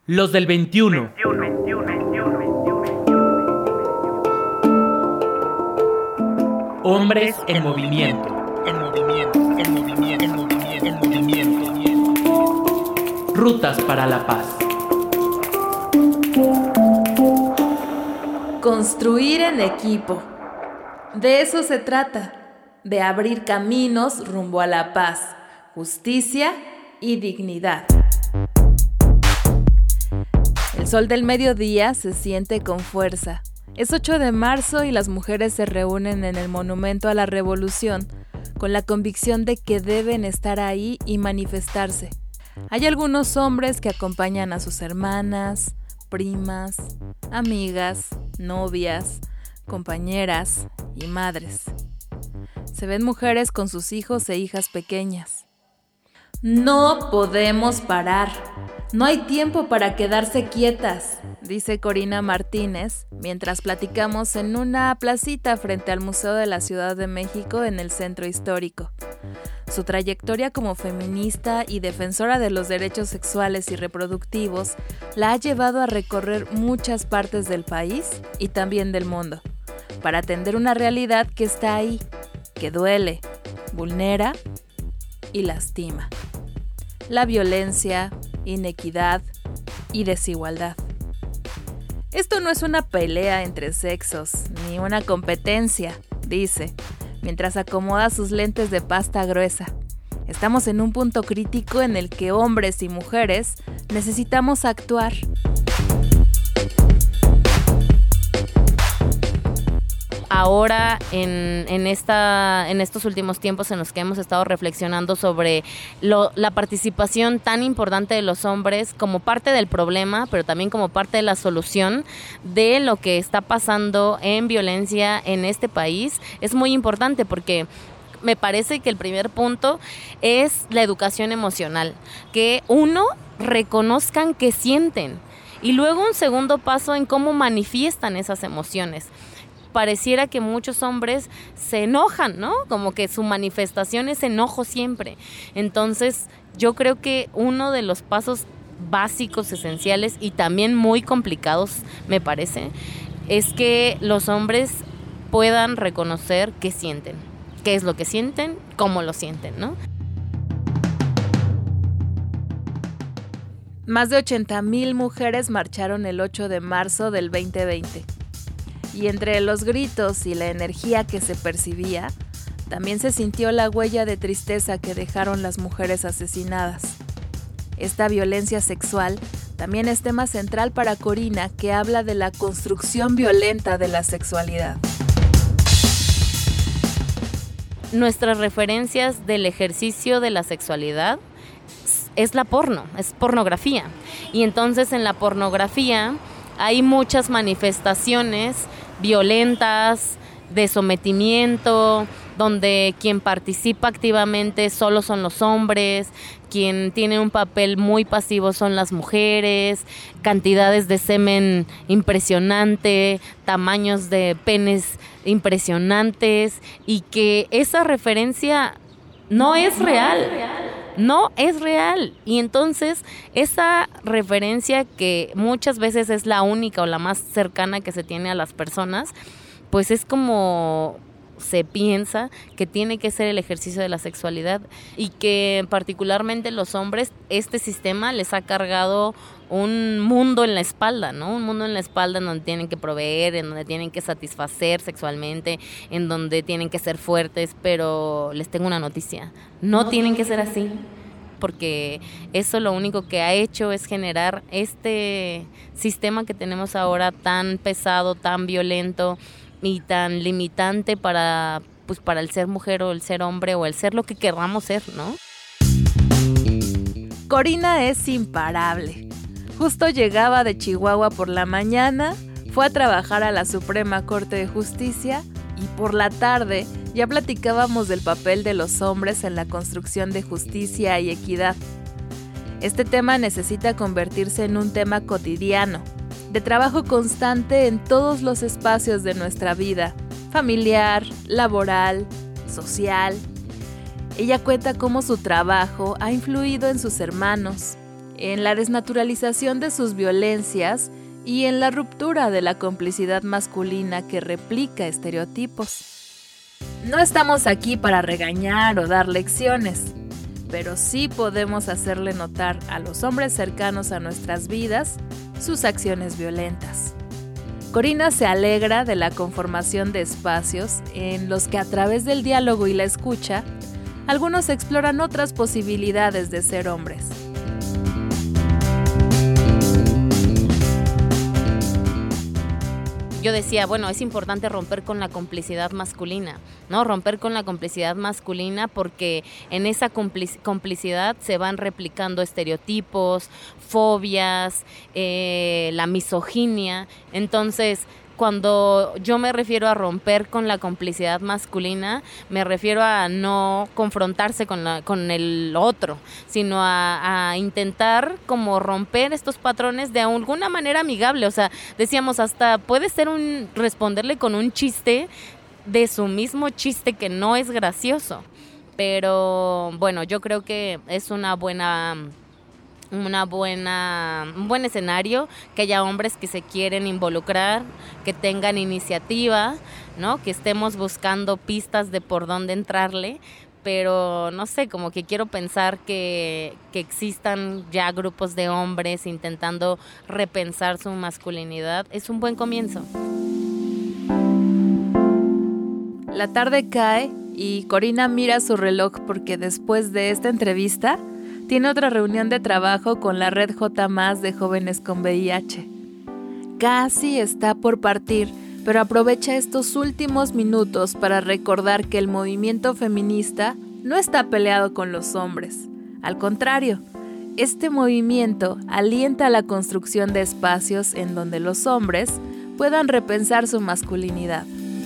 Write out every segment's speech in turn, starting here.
Los del 21. Hombres en movimiento. Rutas para la paz. Construir en equipo. De eso se trata, de abrir caminos rumbo a la paz, justicia y dignidad. El sol del mediodía se siente con fuerza. Es 8 de marzo y las mujeres se reúnen en el Monumento a la Revolución con la convicción de que deben estar ahí y manifestarse. Hay algunos hombres que acompañan a sus hermanas, primas, amigas, novias, compañeras y madres. Se ven mujeres con sus hijos e hijas pequeñas. No podemos parar. No hay tiempo para quedarse quietas, dice Corina Martínez, mientras platicamos en una placita frente al Museo de la Ciudad de México en el Centro Histórico. Su trayectoria como feminista y defensora de los derechos sexuales y reproductivos la ha llevado a recorrer muchas partes del país y también del mundo, para atender una realidad que está ahí, que duele, vulnera y lastima. La violencia, inequidad y desigualdad. Esto no es una pelea entre sexos, ni una competencia, dice, mientras acomoda sus lentes de pasta gruesa. Estamos en un punto crítico en el que hombres y mujeres necesitamos actuar. Ahora, en estos últimos tiempos en los que hemos estado reflexionando sobre la participación tan importante de los hombres como parte del problema, pero también como parte de la solución de lo que está pasando en violencia en este país, es muy importante porque me parece que el primer punto es la educación emocional, que uno, reconozcan que sienten, y luego un segundo paso en cómo manifiestan esas emociones. Pareciera que muchos hombres se enojan, ¿no? Como que su manifestación es enojo siempre. Entonces, yo creo que uno de los pasos básicos, esenciales y también muy complicados, me parece, es que los hombres puedan reconocer qué sienten, qué es lo que sienten, cómo lo sienten, ¿no? Más de 80,000 mujeres marcharon el 8 de marzo del 2020. Y entre los gritos y la energía que se percibía, también se sintió la huella de tristeza que dejaron las mujeres asesinadas. Esta violencia sexual también es tema central para Corina, que habla de la construcción violenta de la sexualidad. Nuestras referencias del ejercicio de la sexualidad es la es pornografía. Y entonces en la pornografía hay muchas manifestaciones violentas, de sometimiento, donde quien participa activamente solo son los hombres, quien tiene un papel muy pasivo son las mujeres, cantidades de semen impresionante, tamaños de penes impresionantes, y que esa referencia no es real. No es real. Y entonces esa referencia, que muchas veces es la única o la más cercana que se tiene a las personas, pues es como se piensa que tiene que ser el ejercicio de la sexualidad, y que particularmente los hombres, este sistema les ha cargado un mundo en la espalda, ¿no? Un mundo en la espalda en donde tienen que proveer, en donde tienen que satisfacer sexualmente, en donde tienen que ser fuertes, pero les tengo una noticia, no tienen que ser así, porque eso lo único que ha hecho es generar este sistema que tenemos ahora tan pesado, tan violento y tan limitante para el ser mujer o el ser hombre o el ser lo que queramos ser, ¿no? Corina es imparable. Justo llegaba de Chihuahua por la mañana, fue a trabajar a la Suprema Corte de Justicia y por la tarde ya platicábamos del papel de los hombres en la construcción de justicia y equidad. Este tema necesita convertirse en un tema cotidiano, de trabajo constante en todos los espacios de nuestra vida, familiar, laboral, social. Ella cuenta cómo su trabajo ha influido en sus hermanos, en la desnaturalización de sus violencias y en la ruptura de la complicidad masculina que replica estereotipos. No estamos aquí para regañar o dar lecciones, pero sí podemos hacerle notar a los hombres cercanos a nuestras vidas sus acciones violentas. Corina se alegra de la conformación de espacios en los que a través del diálogo y la escucha, algunos exploran otras posibilidades de ser hombres. Yo decía, bueno, es importante romper con la complicidad masculina, ¿no? Romper con la complicidad masculina porque en esa complicidad se van replicando estereotipos, fobias, la misoginia. Entonces, cuando yo me refiero a romper con la complicidad masculina, me refiero a no confrontarse con el otro, sino a intentar como romper estos patrones de alguna manera amigable. O sea, decíamos, hasta puede ser responderle con un chiste de su mismo chiste que no es gracioso. Pero bueno, yo creo que es un buen escenario, que haya hombres que se quieren involucrar, que tengan iniciativa, ¿no? Que estemos buscando pistas de por dónde entrarle, pero no sé, como que quiero pensar que existan ya grupos de hombres intentando repensar su masculinidad. Es un buen comienzo. La tarde cae y Corina mira su reloj porque después de esta entrevista tiene otra reunión de trabajo con la Red J+ de jóvenes con VIH. Casi está por partir, pero aprovecha estos últimos minutos para recordar que el movimiento feminista no está peleado con los hombres. Al contrario, este movimiento alienta la construcción de espacios en donde los hombres puedan repensar su masculinidad.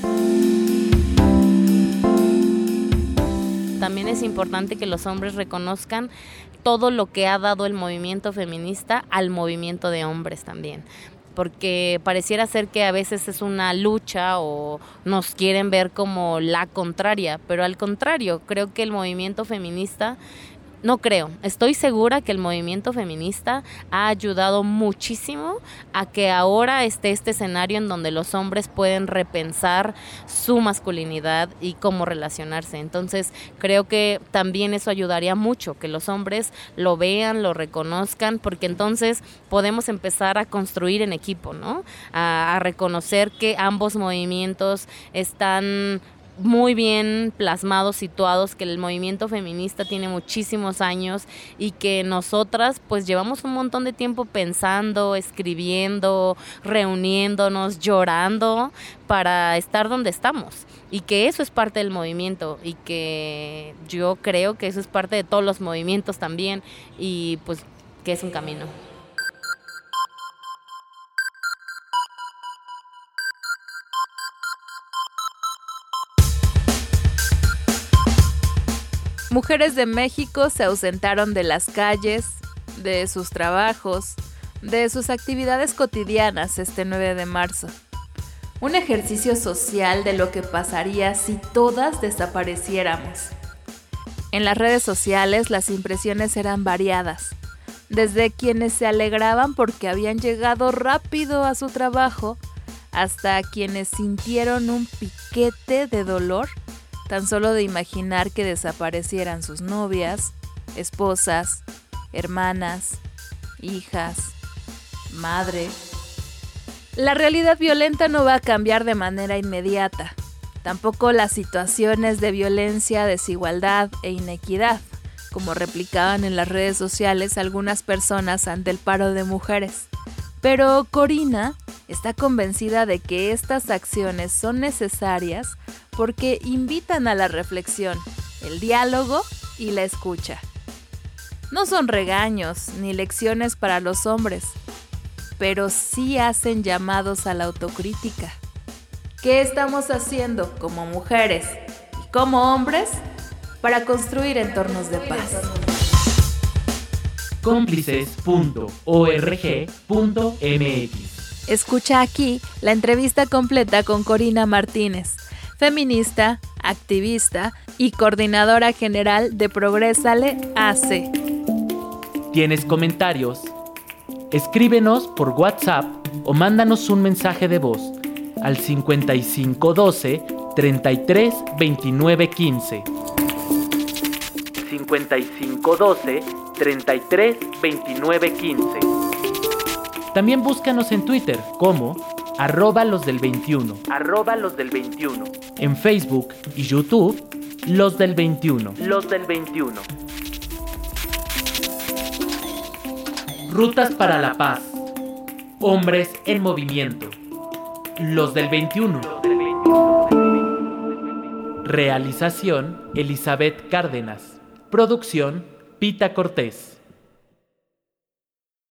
También es importante que los hombres reconozcan todo lo que ha dado el movimiento feminista al movimiento de hombres también, porque pareciera ser que a veces es una lucha o nos quieren ver como la contraria, pero al contrario, creo que el movimiento feminista, estoy segura que el movimiento feminista ha ayudado muchísimo a que ahora esté este escenario en donde los hombres pueden repensar su masculinidad y cómo relacionarse. Entonces, creo que también eso ayudaría mucho, que los hombres lo vean, lo reconozcan, porque entonces podemos empezar a construir en equipo, ¿no? A reconocer que ambos movimientos están muy bien plasmados, situados, que el movimiento feminista tiene muchísimos años y que nosotras pues llevamos un montón de tiempo pensando, escribiendo, reuniéndonos, llorando para estar donde estamos, y que eso es parte del movimiento y que yo creo que eso es parte de todos los movimientos también, y pues que es un camino. Mujeres de México se ausentaron de las calles, de sus trabajos, de sus actividades cotidianas este 9 de marzo. Un ejercicio social de lo que pasaría si todas desapareciéramos. En las redes sociales las impresiones eran variadas, desde quienes se alegraban porque habían llegado rápido a su trabajo, hasta quienes sintieron un piquete de dolor tan solo de imaginar que desaparecieran sus novias, esposas, hermanas, hijas, madre. La realidad violenta no va a cambiar de manera inmediata, tampoco las situaciones de violencia, desigualdad e inequidad, como replicaban en las redes sociales algunas personas ante el paro de mujeres. Pero Corina está convencida de que estas acciones son necesarias porque invitan a la reflexión, el diálogo y la escucha. No son regaños ni lecciones para los hombres, pero sí hacen llamados a la autocrítica. ¿Qué estamos haciendo como mujeres y como hombres para construir entornos de paz? Cómplices.org.mx. Escucha aquí la entrevista completa con Corina Martínez, feminista, activista y coordinadora general de Progrésale AC. ¿Tienes comentarios? Escríbenos por WhatsApp o mándanos un mensaje de voz al 5512 33 29 15. 5512 33 29 15. También búscanos en Twitter como @losdel21. En Facebook y YouTube, Los del 21. Rutas para la Paz. Hombres en movimiento. Los del 21. Realización: Elizabeth Cárdenas. Producción: Pita Cortés.